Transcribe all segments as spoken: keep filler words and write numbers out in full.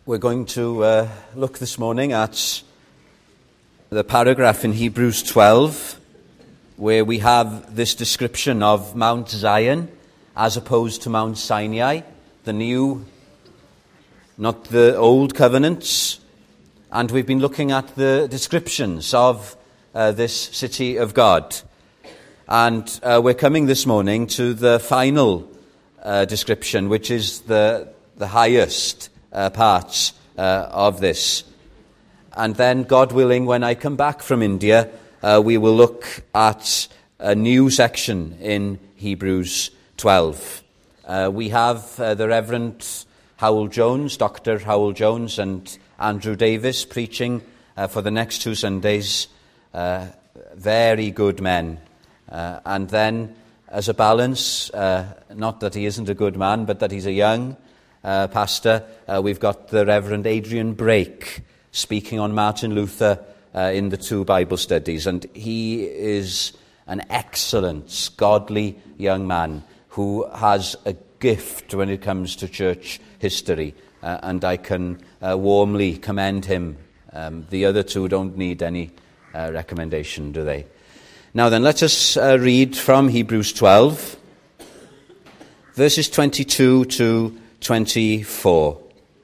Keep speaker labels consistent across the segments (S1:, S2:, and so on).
S1: We're going to uh, look this morning at the paragraph in Hebrews twelve where we have this description of Mount Zion as opposed to Mount Sinai, the new, not the old covenants. And we've been looking at the descriptions of uh, this city of God. And uh, we're coming this morning to the final uh, description, which is the, the highest Uh, parts uh, of this. And then, God willing, when I come back from India, uh, we will look at a new section in Hebrews twelve. Uh, we have uh, the Reverend Howell Jones, Doctor Howell Jones, and Andrew Davis preaching uh, for the next two Sundays. Uh, very good men. Uh, and then, as a balance, uh, not that he isn't a good man, but that he's a young Uh, pastor, uh, we've got the Reverend Adrian Brake speaking on Martin Luther uh, in the two Bible studies, and he is an excellent, godly young man who has a gift when it comes to church history, uh, and I can uh, warmly commend him. Um, the other two don't need any uh, recommendation, do they? Now then, let us uh, read from Hebrews twelve, verses twenty-two to twenty-four.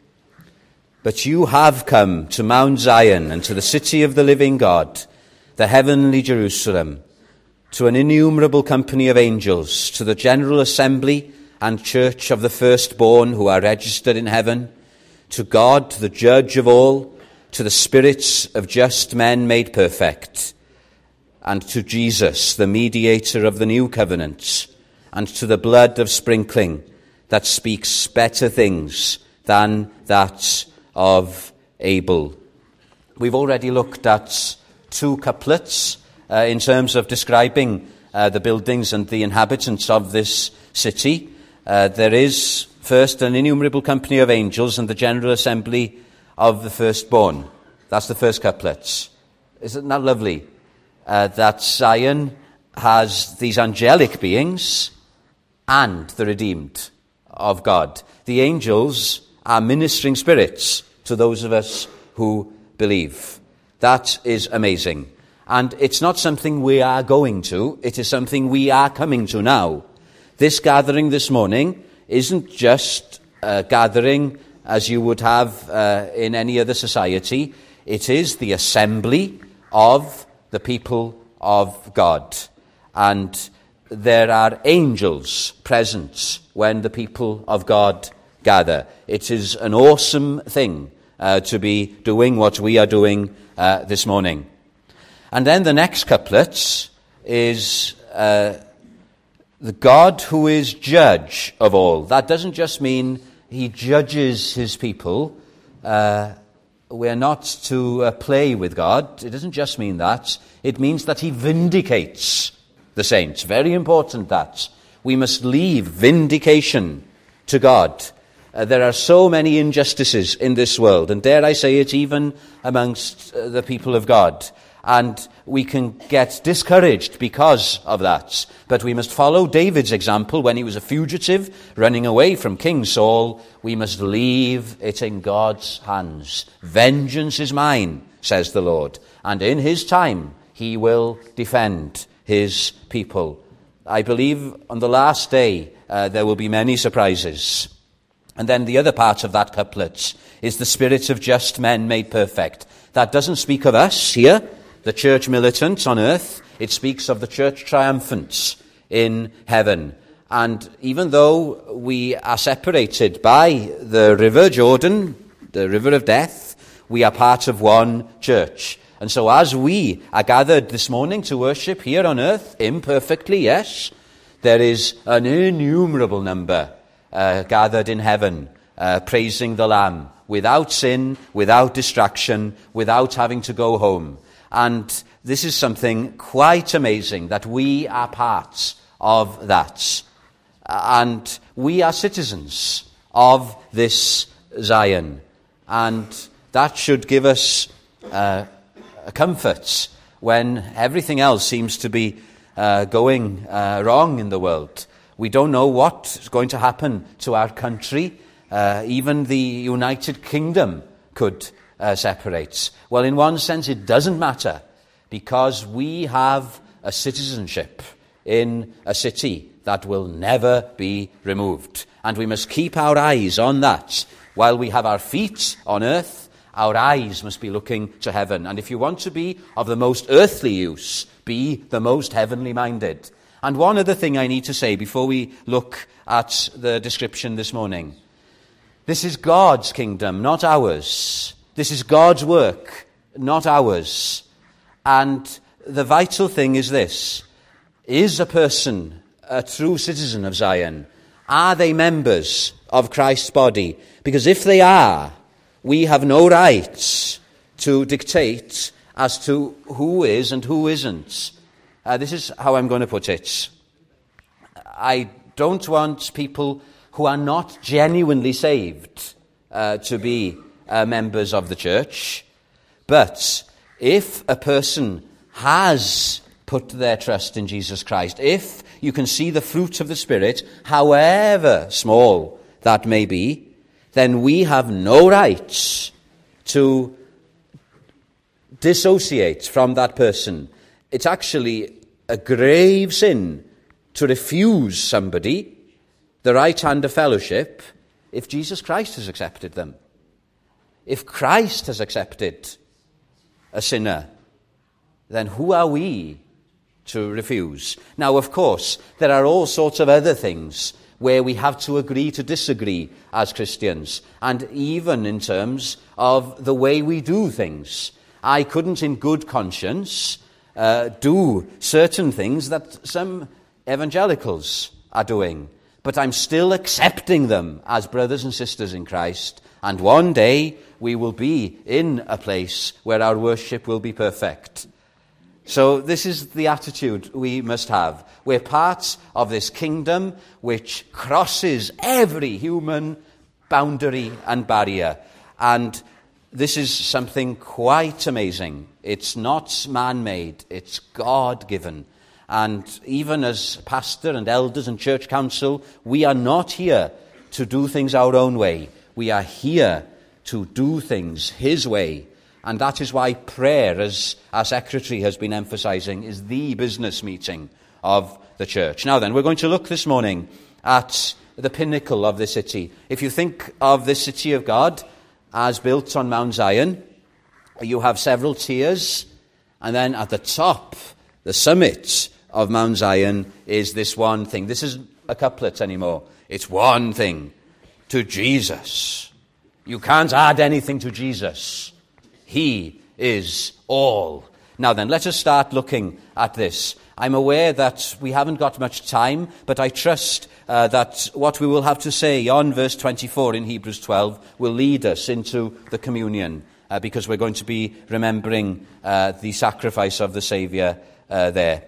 S1: But you have come to Mount Zion and to the city of the living God, the heavenly Jerusalem, to an innumerable company of angels, to the general assembly and church of the firstborn who are registered in heaven, to God, the judge of all, to the spirits of just men made perfect, and to Jesus, the mediator of the new covenant, and to the blood of sprinkling that speaks better things than that of Abel. We've already looked at two couplets uh, in terms of describing uh, the buildings and the inhabitants of this city. Uh, there is first an innumerable company of angels and the general assembly of the firstborn. That's the first couplet. Isn't that lovely? Uh, that Zion has these angelic beings and the redeemed of God. The angels are ministering spirits to those of us who believe. That is amazing. And it's not something we are going to, it is something we are coming to now. This gathering this morning isn't just a gathering as you would have uh, in any other society. It is the assembly of the people of God. And there are angels present when the people of God gather. It is an awesome thing uh, to be doing what we are doing uh, this morning. And then the next couplet is uh, the God who is judge of all. That doesn't just mean he judges his people. Uh, we're not to uh, play with God. It doesn't just mean that. It means that he vindicates the saints. Very important that. We must leave vindication to God. Uh, there are so many injustices in this world, and dare I say it, even amongst uh, the people of God. And we can get discouraged because of that. But we must follow David's example when he was a fugitive running away from King Saul. We must leave it in God's hands. Vengeance is mine, says the Lord, and in his time he will defend his people. I believe on the last day uh, there will be many surprises. And then the other part of that couplet is the spirit of just men made perfect. That doesn't speak of us here, the church militants on earth. It speaks of the church triumphants in heaven. And even though we are separated by the river Jordan, the river of death, we are part of one church. And so as we are gathered this morning to worship here on earth, imperfectly, yes, there is an innumerable number uh, gathered in heaven, uh, praising the Lamb, without sin, without distraction, without having to go home. And this is something quite amazing, that we are parts of that. And we are citizens of this Zion. And that should give us Uh, comforts when everything else seems to be uh, going uh, wrong in the world. We don't know what's going to happen to our country. Uh, even the United Kingdom could uh, separate. Well, in one sense, it doesn't matter, because we have a citizenship in a city that will never be removed. And we must keep our eyes on that. While we have our feet on earth, our eyes must be looking to heaven. And if you want to be of the most earthly use, be the most heavenly minded. And one other thing I need to say before we look at the description this morning. This is God's kingdom, not ours. This is God's work, not ours. And the vital thing is this. Is a person a true citizen of Zion? Are they members of Christ's body? Because if they are, we have no right to dictate as to who is and who isn't. Uh, this is how I'm going to put it. I don't want people who are not genuinely saved uh, to be uh, members of the church. But if a person has put their trust in Jesus Christ, if you can see the fruit of the Spirit, however small that may be, then we have no right to dissociate from that person. It's actually a grave sin to refuse somebody the right hand of fellowship if Jesus Christ has accepted them. If Christ has accepted a sinner, then who are we to refuse? Now, of course, there are all sorts of other things where we have to agree to disagree as Christians, and even in terms of the way we do things. I couldn't in good conscience uh, do certain things that some evangelicals are doing, but I'm still accepting them as brothers and sisters in Christ, and one day we will be in a place where our worship will be perfect. So this is the attitude we must have. We're part of this kingdom which crosses every human boundary and barrier. And this is something quite amazing. It's not man-made, it's God-given. And even as pastor and elders and church council, we are not here to do things our own way. We are here to do things His way. And that is why prayer, as our secretary has been emphasizing, is the business meeting of the church. Now then, we're going to look this morning at the pinnacle of the city. If you think of this city of God as built on Mount Zion, you have several tiers, and then at the top, the summit of Mount Zion is this one thing. This isn't a couplet anymore. It's one thing. To Jesus. You can't add anything to Jesus. He is all. Now then, let us start looking at this. I'm aware that we haven't got much time, but I trust uh, that what we will have to say on verse twenty-four in Hebrews twelve will lead us into the communion, uh, because we're going to be remembering uh, the sacrifice of the Saviour uh, there.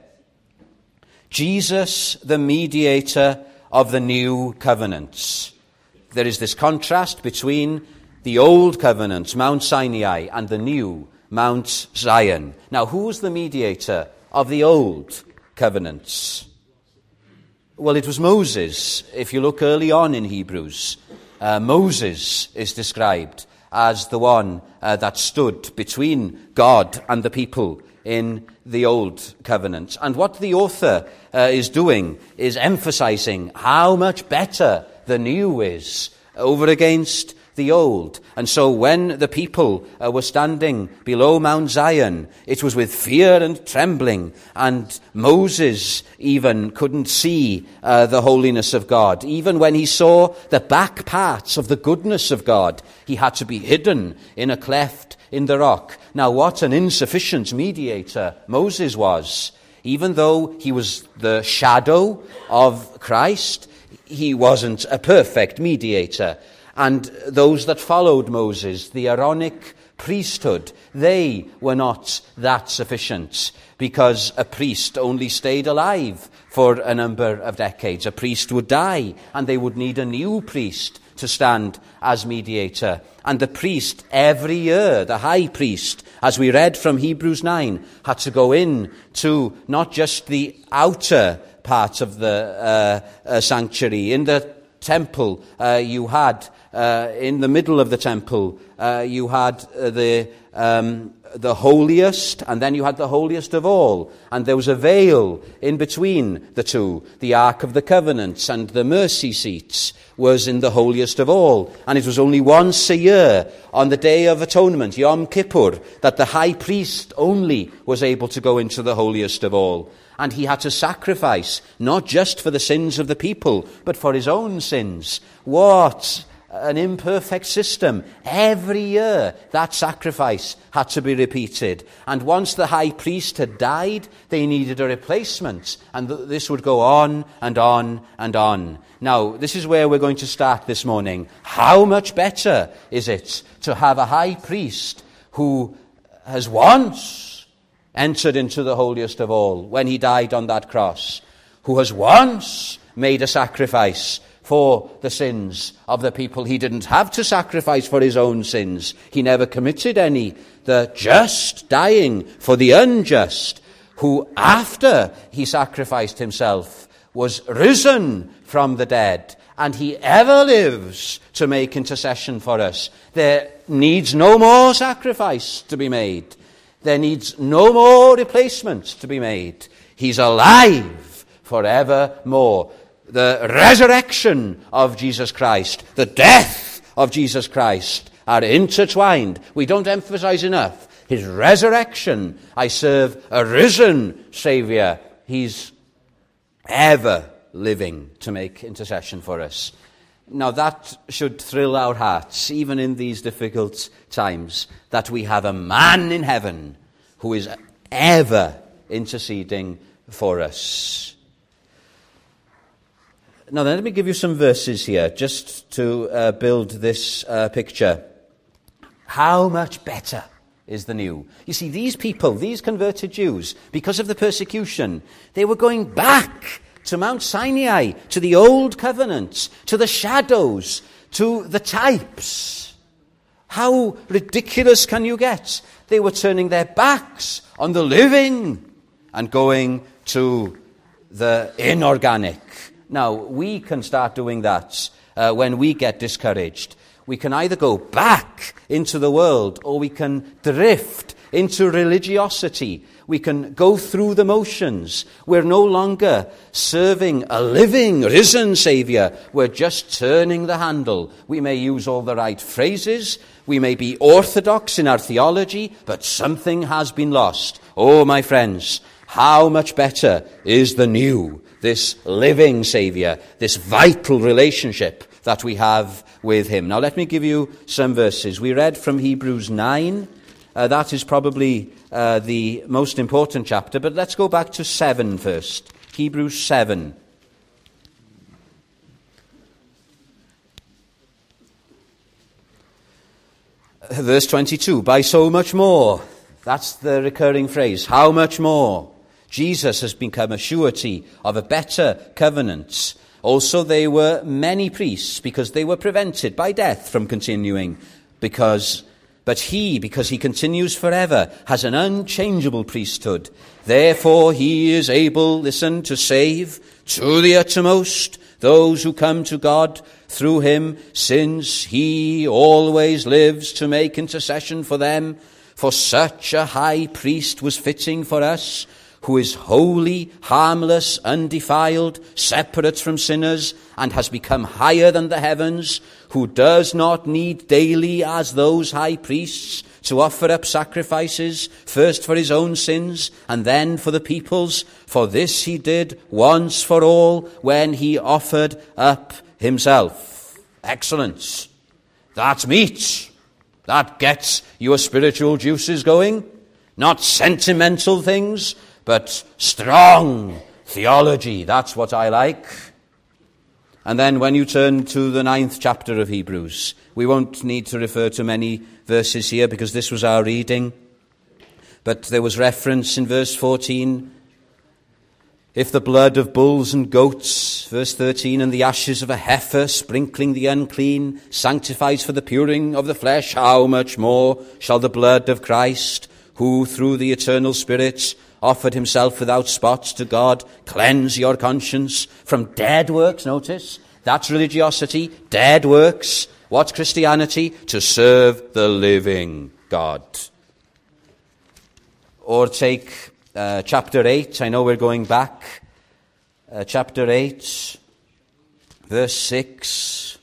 S1: Jesus, the mediator of the new covenants. There is this contrast between the old covenant, Mount Sinai, and the new, Mount Zion. Now, who's the mediator of the old covenants? Well, it was Moses. If you look early on in Hebrews, uh, Moses is described as the one uh, that stood between God and the people in the old covenant. And what the author uh, is doing is emphasizing how much better the new is over against the old. And so when the people uh, were standing below Mount Zion, it was with fear and trembling, and Moses even couldn't see uh, the holiness of God. Even when he saw the back parts of the goodness of God, he had to be hidden in a cleft in the rock. Now, what an insufficient mediator Moses was. Even though he was the shadow of Christ, he wasn't a perfect mediator. And those that followed Moses, the Aaronic priesthood, they were not that sufficient, because a priest only stayed alive for a number of decades. A priest would die, and they would need a new priest to stand as mediator. And the priest, every year, the high priest, as we read from Hebrews nine, had to go in to not just the outer part of the uh, uh, sanctuary, in the temple, uh, you had, uh, in the middle of the temple, uh, you had uh, the um, the holiest, and then you had the holiest of all. And there was a veil in between the two. The Ark of the Covenant and the mercy seats was in the holiest of all. And it was only once a year, on the Day of Atonement, Yom Kippur, that the high priest only was able to go into the holiest of all. And he had to sacrifice, not just for the sins of the people, but for his own sins. What an imperfect system. Every year that sacrifice had to be repeated. And once the high priest had died, they needed a replacement. And th- this would go on and on and on. Now, this is where we're going to start this morning. How much better is it to have a high priest who has once entered into the holiest of all when he died on that cross, who has once made a sacrifice for the sins of the people. He didn't have to sacrifice for his own sins. He never committed any. The just dying for the unjust, who after he sacrificed himself was risen from the dead, and he ever lives to make intercession for us. There needs no more sacrifice to be made. There needs no more replacement to be made. He's alive forevermore. The resurrection of Jesus Christ, the death of Jesus Christ are intertwined. We don't emphasize enough his resurrection. I serve a risen Saviour. He's ever living to make intercession for us. Now that should thrill our hearts, even in these difficult times, that we have a man in heaven who is ever interceding for us. Now then, let me give you some verses here, just to uh, build this uh, picture. How much better is the new? You see, these people, these converted Jews, because of the persecution, they were going back to Mount Sinai, to the old covenant, to the shadows, to the types. How ridiculous can you get? They were turning their backs on the living and going to the inorganic. Now, we can start doing that uh, when we get discouraged. We can either go back into the world, or we can drift into religiosity. We can go through the motions. We're no longer serving a living, risen Saviour. We're just turning the handle. We may use all the right phrases. We may be orthodox in our theology, but something has been lost. Oh, my friends, how much better is the new, this living Saviour, this vital relationship that we have with him. Now let me give you some verses. We read from Hebrews nine. Uh, that is probably uh, the most important chapter, but let's go back to seven first. Hebrews seven. Verse twenty-two, by so much more. That's the recurring phrase. How much more? Jesus has become a surety of a better covenant. Also, there were many priests, because they were prevented by death from continuing. Because, but he, because he continues forever, has an unchangeable priesthood. Therefore, he is able, listen, to save to the uttermost those who come to God through him, since he always lives to make intercession for them. For such a high priest was fitting for us, who is holy, harmless, undefiled, separate from sinners, and has become higher than the heavens, who does not need daily, as those high priests, to offer up sacrifices, first for his own sins, and then for the people's. For this he did once for all, when he offered up himself. Excellence. That's meat. That gets your spiritual juices going. Not sentimental things, but strong theology. That's what I like. And then when you turn to the ninth chapter of Hebrews, we won't need to refer to many verses here because this was our reading. But there was reference in verse fourteen. If the blood of bulls and goats, verse thirteen, and the ashes of a heifer sprinkling the unclean sanctifies for the puring of the flesh, how much more shall the blood of Christ, who through the eternal Spirit offered himself without spot to God, cleanse your conscience from dead works, notice, That's religiosity, dead works. What's Christianity? To serve the living God. Or take uh, chapter eight. I know we're going back. Uh, chapter eight, verse six.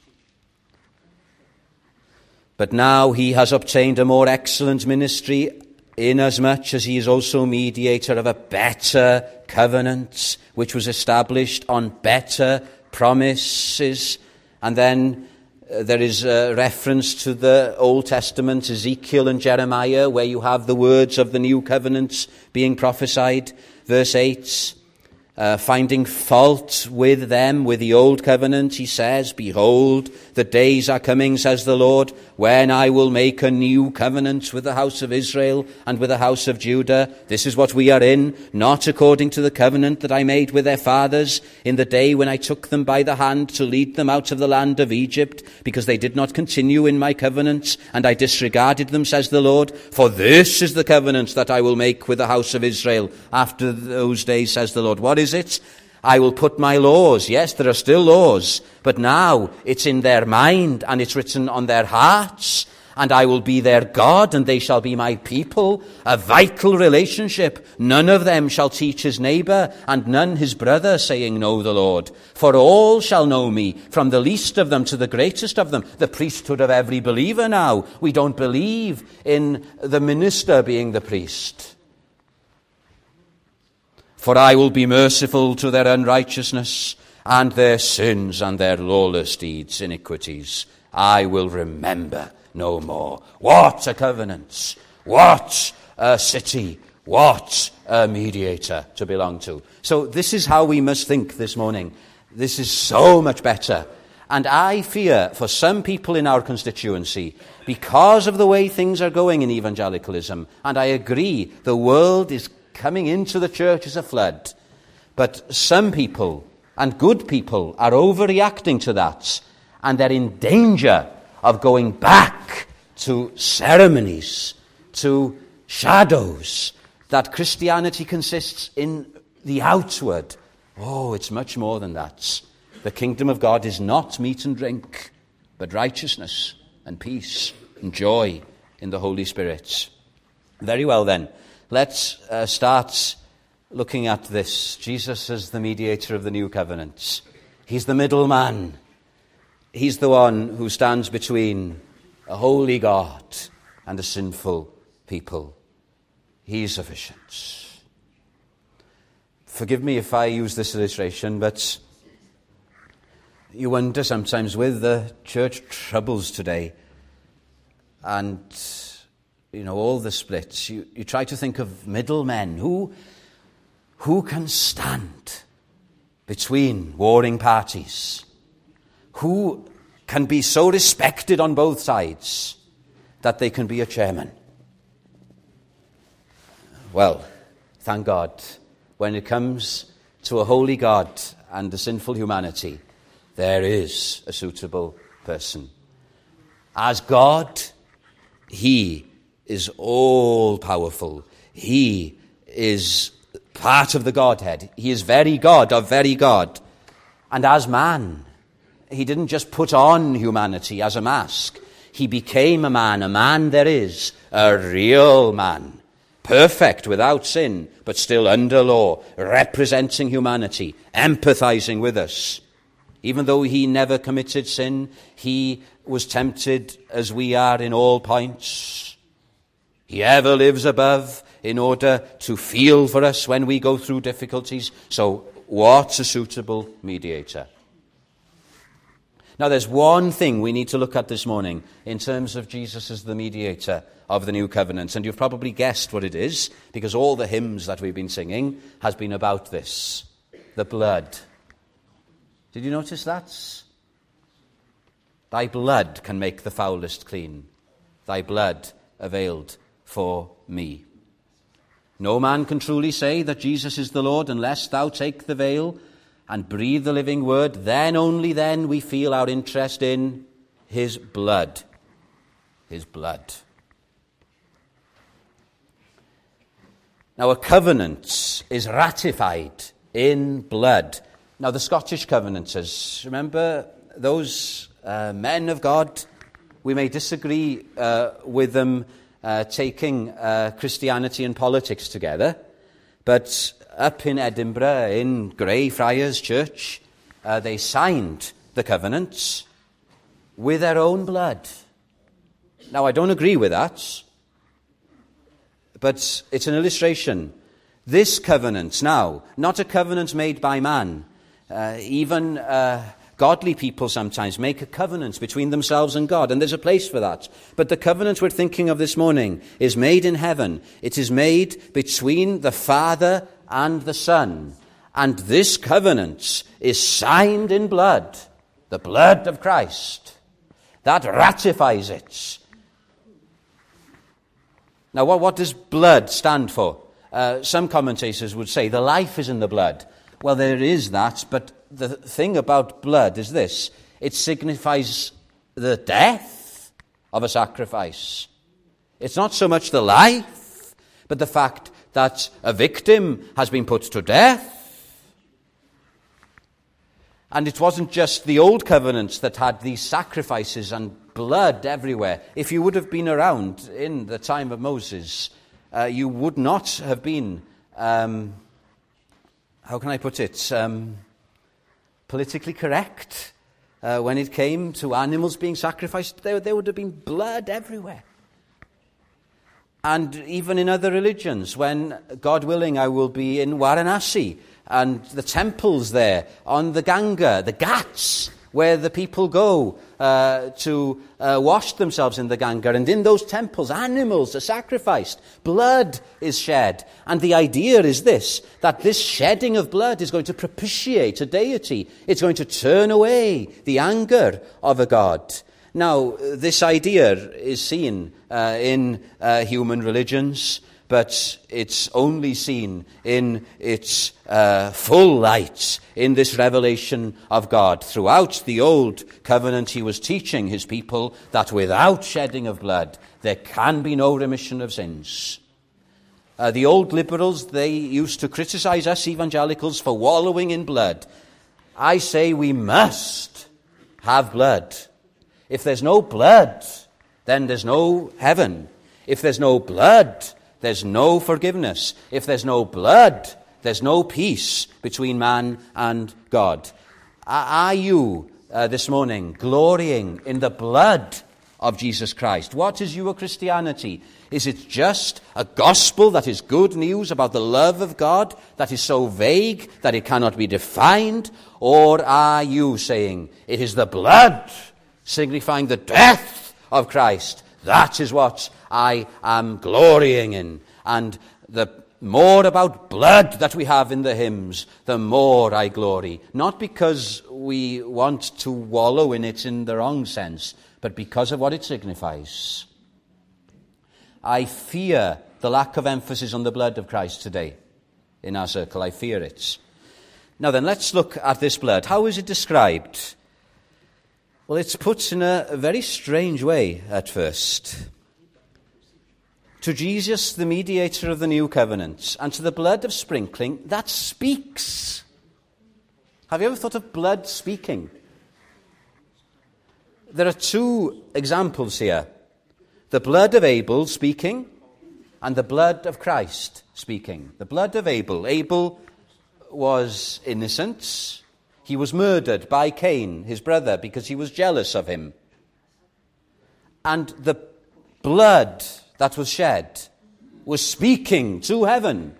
S1: But now he has obtained a more excellent ministry, inasmuch as he is also mediator of a better covenant, which was established on better promises. And then uh, there is a reference to the Old Testament, Ezekiel and Jeremiah, where you have the words of the new covenant being prophesied. Verse eight, uh, finding fault with them, with the old covenant, he says, behold, the days are coming, says the Lord, when I will make a new covenant with the house of Israel and with the house of Judah. This is what we are in, not according to the covenant that I made with their fathers in the day when I took them by the hand to lead them out of the land of Egypt, because they did not continue in my covenants, and I disregarded them, says the Lord. For this is the covenant that I will make with the house of Israel after those days, says the Lord. What is it? I will put my laws. Yes, there are still laws, but now it's in their mind and it's written on their hearts, and I will be their God and they shall be my people. A vital relationship. None of them shall teach his neighbor and none his brother, saying, know the Lord. For all shall know me, from the least of them to the greatest of them. The priesthood of every believer now. We don't believe in the minister being the priest. For I will be merciful to their unrighteousness, and their sins and their lawless deeds, iniquities, I will remember no more. What a covenant! What a city! What a mediator to belong to. So this is how we must think this morning. This is so much better. And I fear for some people in our constituency, because of the way things are going in evangelicalism, and I agree, the world is coming into the church as a flood. But some people, and good people, are overreacting to that. And they're in danger of going back to ceremonies, to shadows, that Christianity consists in the outward. Oh, it's much more than that. The kingdom of God is not meat and drink, but righteousness and peace and joy in the Holy Spirit. Very well then. Let's uh, start looking at this. Jesus is the mediator of the new covenant. He's the middleman. He's the one who stands between a holy God and a sinful people. He's sufficient. Forgive me if I use this illustration, but you wonder sometimes with the church troubles today and you know, all the splits. You, you try to think of middlemen. Who, who can stand between warring parties? Who can be so respected on both sides that they can be a chairman? Well, thank God, when it comes to a holy God and a sinful humanity, there is a suitable person. As God, he is all-powerful. He is part of the Godhead. He is very God of very God. And as man, he didn't just put on humanity as a mask. He became a man, a man there is, a real man, perfect without sin, but still under law, representing humanity, empathizing with us. Even though he never committed sin, he was tempted as we are in all points. He ever lives above in order to feel for us when we go through difficulties. So what's a suitable mediator? Now there's one thing we need to look at this morning in terms of Jesus as the mediator of the new covenant. And you've probably guessed what it is, because all the hymns that we've been singing has been about this. The blood. Did you notice that? Thy blood can make the foulest clean. Thy blood availed for me. No man can truly say that Jesus is the Lord unless thou take the veil and breathe the living word. Then, only then, we feel our interest in his blood. His blood. Now, a covenant is ratified in blood Now, the Scottish Covenanters, remember those uh, men of God? We may disagree uh, with them uh, taking uh, Christianity and politics together, but up in Edinburgh, in Greyfriars Church, uh, they signed the covenants with their own blood. Now, I don't agree with that, but it's an illustration. This covenant now, not a covenant made by man, uh, even uh, godly people sometimes make a covenant between themselves and God, and there's a place for that. But the covenant we're thinking of this morning is made in heaven. It is made between the Father and the Son. And this covenant is signed in blood, the blood of Christ. That ratifies it. Now, what, what does blood stand for? Uh, some commentators would say the life is in the blood. Well, there is that, but the thing about blood is this. It signifies the death of a sacrifice. It's not so much the life, but the fact that a victim has been put to death. And it wasn't just the old covenants that had these sacrifices and blood everywhere. If you would have been around in the time of Moses, uh, you would not have been, um, how can I put it, um, politically correct uh, when it came to animals being sacrificed. There, there would have been blood everywhere. And even in other religions, when, God willing, I will be in Varanasi, and the temples there on the Ganga, the Ghats, where the people go uh, to uh, wash themselves in the Ganga. And in those temples, animals are sacrificed. Blood is shed. And the idea is this, that this shedding of blood is going to propitiate a deity. It's going to turn away the anger of a god. Now, this idea is seen uh, in uh, human religions, but it's only seen in its uh, full light in this revelation of God. Throughout the Old Covenant, he was teaching his people that without shedding of blood, there can be no remission of sins. Uh, the old liberals, they used to criticize us evangelicals for wallowing in blood. I say we must have blood. If there's no blood, then there's no heaven. If there's no blood, there's no forgiveness. If there's no blood, there's no peace between man and God. Are you uh, this morning glorying in the blood of Jesus Christ? What is your Christianity? Is it just a gospel that is good news about the love of God that is so vague that it cannot be defined? Or are you saying it is the blood signifying the death of Christ? That is what I am glorying in. And the more about blood that we have in the hymns, the more I glory. Not because we want to wallow in it in the wrong sense, but because of what it signifies. I fear the lack of emphasis on the blood of Christ today in our circle. I fear it. Now then, let's look at this blood. How is it described? Well, it's put in a very strange way at first. To Jesus, the mediator of the new covenant, and to the blood of sprinkling, that speaks. Have you ever thought of blood speaking? There are two examples here. The blood of Abel speaking, and the blood of Christ speaking. The blood of Abel. Abel was innocent. He was murdered by Cain, his brother, because he was jealous of him. And the blood that was shed was speaking to heaven.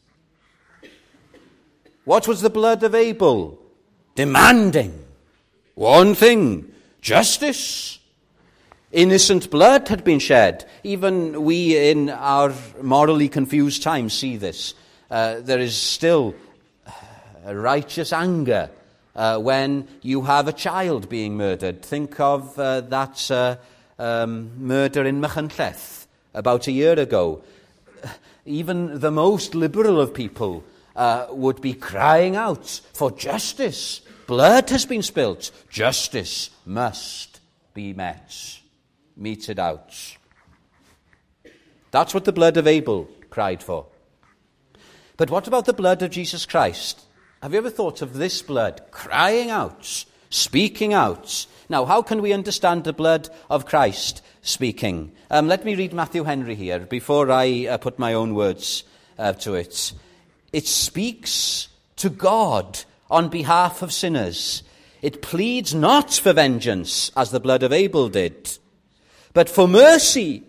S1: What was the blood of Abel? Demanding one thing, justice. Innocent blood had been shed. Even we in our morally confused times see this. Uh, there is still a righteous anger Uh, when you have a child being murdered. Think of uh, that uh, um, murder in Machynlleth about a year ago. Even the most liberal of people uh, would be crying out for justice. Blood has been spilt. Justice must be met, meted out. That's what the blood of Abel cried for. But what about the blood of Jesus Christ? Have you ever thought of this blood crying out, speaking out? Now, how can we understand the blood of Christ speaking? Um, let me read Matthew Henry here before I uh, put my own words uh, to it. It speaks to God on behalf of sinners. It pleads not for vengeance, as the blood of Abel did, but for mercy.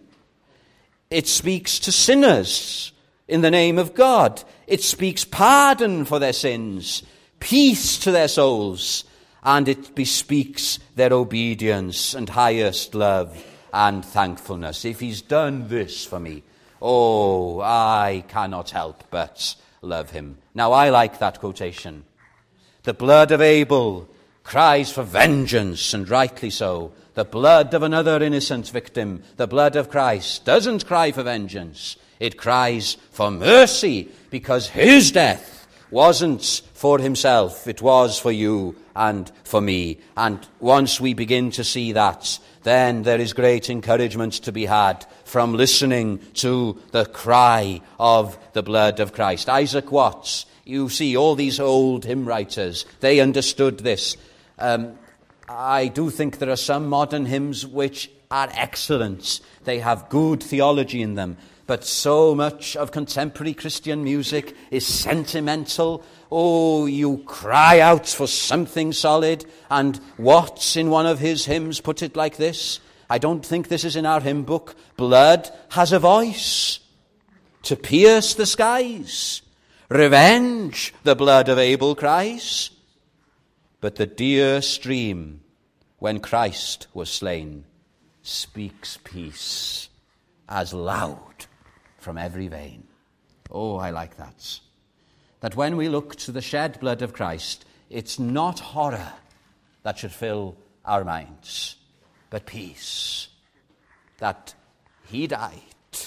S1: It speaks to sinners in the name of God. It speaks pardon for their sins, peace to their souls, and it bespeaks their obedience and highest love and thankfulness. If he's done this for me, oh, I cannot help but love him. Now, I like that quotation. The blood of Abel cries for vengeance, and rightly so. The blood of another innocent victim, the blood of Christ, doesn't cry for vengeance. It cries for mercy, because his death wasn't for himself. It was for you and for me. And once we begin to see that, then there is great encouragement to be had from listening to the cry of the blood of Christ. Isaac Watts, you see, all these old hymn writers, they understood this. Um, I do think there are some modern hymns which are excellent. They have good theology in them. But so much of contemporary Christian music is sentimental. Oh, you cry out for something solid. And Watts, in one of his hymns, put it like this. I don't think this is in our hymn book. Blood has a voice to pierce the skies. Revenge, the blood of Abel cries. But the dear stream, when Christ was slain, speaks peace as loud from every vein. Oh, I like that. That when we look to the shed blood of Christ, it's not horror that should fill our minds, but peace. That he died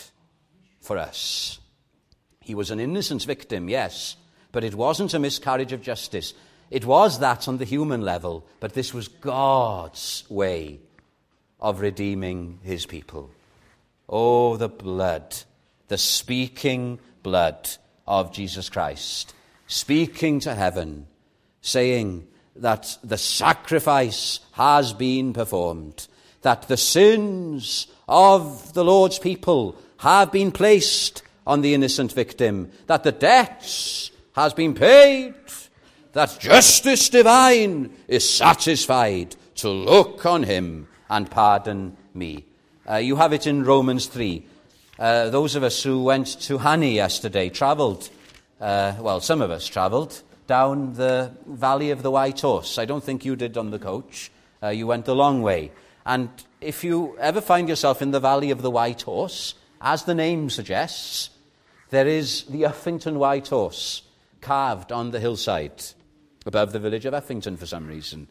S1: for us. He was an innocent victim, yes, but it wasn't a miscarriage of justice. It was that on the human level, but this was God's way of redeeming his people. Oh, the blood, the speaking blood of Jesus Christ, speaking to heaven, saying that the sacrifice has been performed, that the sins of the Lord's people have been placed on the innocent victim, that the debt has been paid, that justice divine is satisfied to look on him and pardon me. Uh, you have it in Romans three. Uh, those of us who went to Hani yesterday travelled, uh, well, some of us travelled down the Valley of the White Horse. I don't think you did on the coach. Uh, you went the long way. And if you ever find yourself in the Valley of the White Horse, as the name suggests, there is the Uffington White Horse carved on the hillside above the village of Uffington for some reason.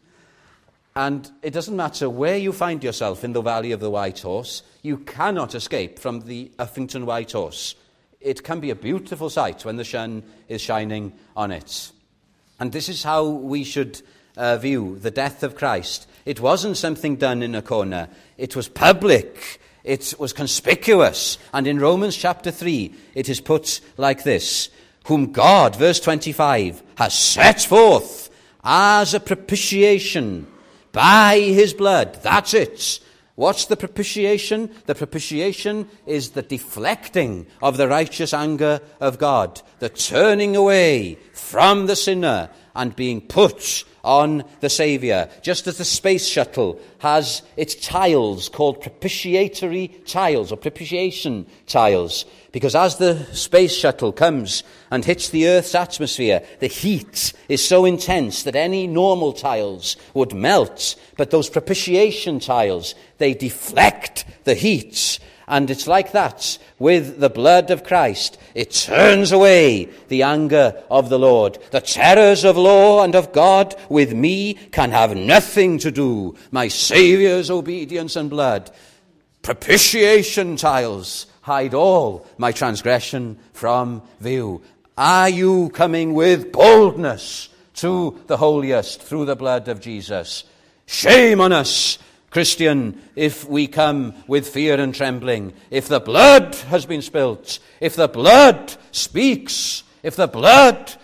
S1: And it doesn't matter where you find yourself in the Valley of the White Horse, you cannot escape from the Uffington White Horse. It can be a beautiful sight when the sun is shining on it. And this is how we should uh, view the death of Christ. It wasn't something done in a corner. It was public. It was conspicuous. And in Romans chapter three, it is put like this: whom God, verse twenty-five, has set forth as a propitiation by his blood. That's it. What's the propitiation? The propitiation is the deflecting of the righteous anger of God, the turning away from the sinner and being put on the Saviour. Just as the space shuttle has its tiles called propitiatory tiles or propitiation tiles, because as the space shuttle comes and hits the Earth's atmosphere, the heat is so intense that any normal tiles would melt. But those propitiation tiles, they deflect the heat. And it's like that with the blood of Christ. It turns away the anger of the Lord. The terrors of law and of God with me can have nothing to do. My Saviour's obedience and blood, propitiation tiles, hide all my transgression from view. Are you coming with boldness to the holiest through the blood of Jesus? Shame on us, Christian, if we come with fear and trembling. If the blood has been spilt, if the blood speaks, if the blood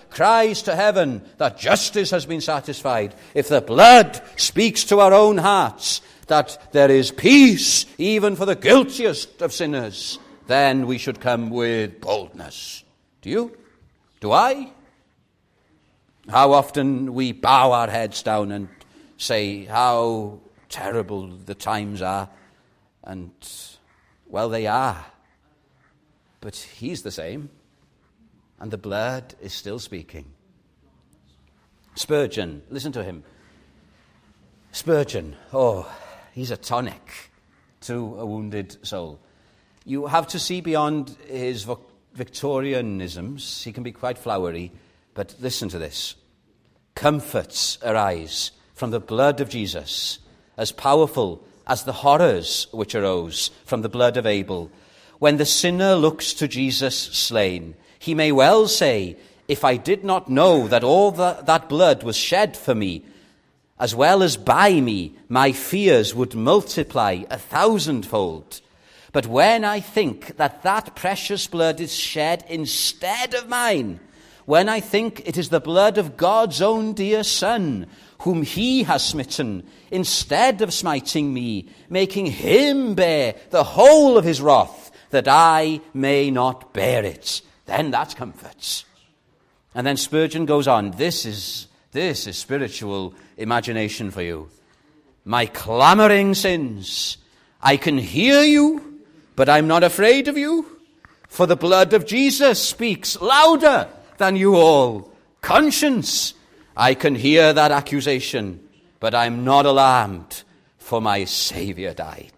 S1: cries to heaven that justice has been satisfied, if the blood speaks to our own hearts that there is peace even for the guiltiest of sinners, then we should come with boldness. Do you? Do I? How often we bow our heads down and say how terrible the times are, and, well, they are. But he's the same, and the blood is still speaking. Spurgeon, listen to him. Spurgeon, oh, he's a tonic to a wounded soul. You have to see beyond his Victorianisms. He can be quite flowery, but listen to this. Comforts arise from the blood of Jesus, as powerful as the horrors which arose from the blood of Abel. When the sinner looks to Jesus slain, he may well say, if I did not know that all the, that blood was shed for me, as well as by me, my fears would multiply a thousandfold. But when I think that that precious blood is shed instead of mine, when I think it is the blood of God's own dear Son, whom he has smitten, instead of smiting me, making him bear the whole of his wrath, that I may not bear it, then that comforts. And then Spurgeon goes on, this is, this is spiritual imagination for you. My clamoring sins, I can hear you, but I'm not afraid of you, for the blood of Jesus speaks louder than you all. Conscience, I can hear that accusation, but I'm not alarmed, for my Saviour died.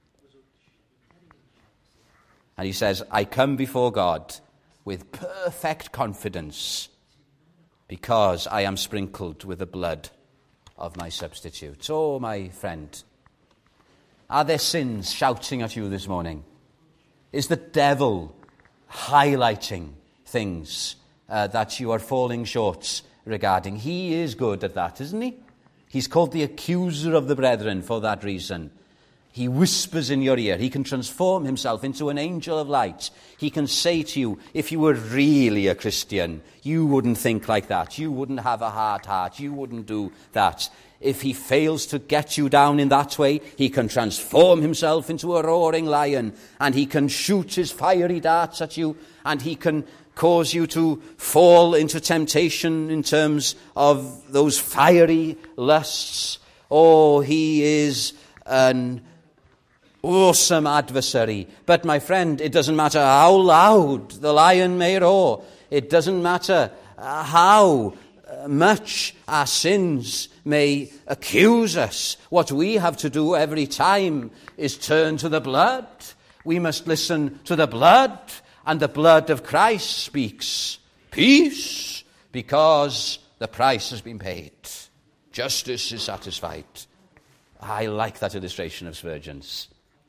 S1: And he says, I come before God with perfect confidence because I am sprinkled with the blood of my substitute. Oh, my friend, are there sins shouting at you this morning? Is the devil highlighting things uh, that you are falling short regarding? He is good at that, isn't he? He's called the accuser of the brethren for that reason. He whispers in your ear. He can transform himself into an angel of light. He can say to you, if you were really a Christian, you wouldn't think like that. You wouldn't have a hard heart. You wouldn't do that. If he fails to get you down in that way, he can transform himself into a roaring lion, and he can shoot his fiery darts at you, and he can cause you to fall into temptation in terms of those fiery lusts. Oh, he is an awesome adversary. But my friend, it doesn't matter how loud the lion may roar. It doesn't matter how much our sins may accuse us. What we have to do every time is turn to the blood. We must listen to the blood, and the blood of Christ speaks peace because the price has been paid. Justice is satisfied. I like that illustration of Spurgeon's.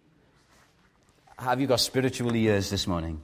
S1: Have you got spiritual ears this morning?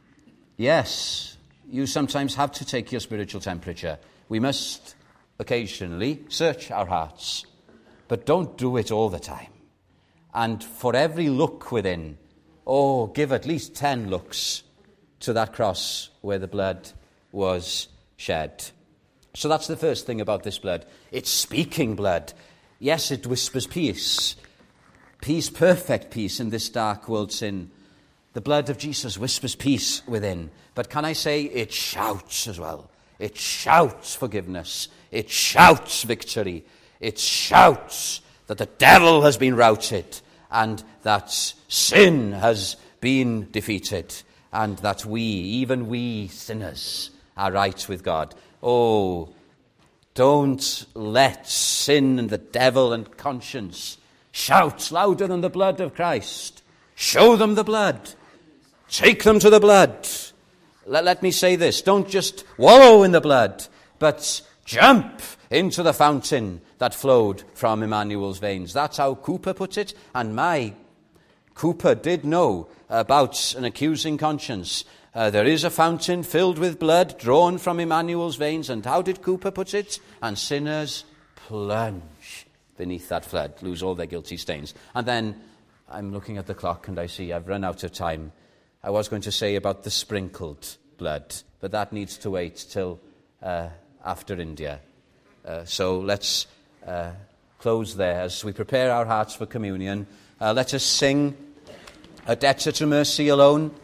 S1: Yes, you sometimes have to take your spiritual temperature. We must occasionally search our hearts, but don't do it all the time. And for every look within, oh, give at least ten looks to that cross where the blood was shed. So that's the first thing about this blood. It's speaking blood. Yes, it whispers peace. Peace, perfect peace in this dark world sin. The blood of Jesus whispers peace within. But can I say it shouts as well? It shouts forgiveness. It shouts victory. It shouts that the devil has been routed and that sin has been defeated and that we, even we sinners, are right with God. Oh, don't let sin and the devil and conscience shout louder than the blood of Christ. Show them the blood. Take them to the blood. Let, let me say this. Don't just wallow in the blood, but jump into the fountain that flowed from Emmanuel's veins. That's how Cooper put it. And my Cooper did know about an accusing conscience. Uh, there is a fountain filled with blood drawn from Emmanuel's veins. And how did Cooper put it? And sinners plunge beneath that flood, lose all their guilty stains. And then I'm looking at the clock and I see I've run out of time. I was going to say about the sprinkled blood, but that needs to wait till uh, after India. Uh, so let's uh, close there as we prepare our hearts for communion. Uh, let us sing A Debtor to Mercy Alone.